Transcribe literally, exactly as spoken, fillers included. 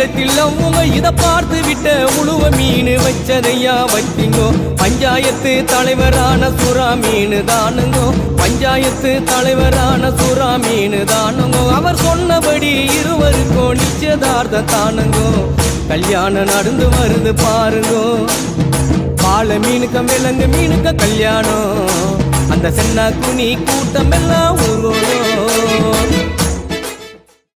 இல்லத்தில் அவங்க இத பார்த்து விட்ட உழுவ மீன் வச்சதையா வச்சிங்கோ பஞ்சாயத்து தலைவரான சுறா மீன் தானுங்கோ பஞ்சாயத்து தலைவரான சுறா மீன் தானுங்கோ அவர் சொன்னபடி இருவருக்கோ நிச்சயதார்த்தம் தானுங்கோ கல்யாணம் நடந்து வருது பாருங்கோ பால மீனுக்க விலங்கு மீனுக்க கல்யாணம் அந்த சென்னா குனி கூட்டம் எல்லாம் ஊர்வலம்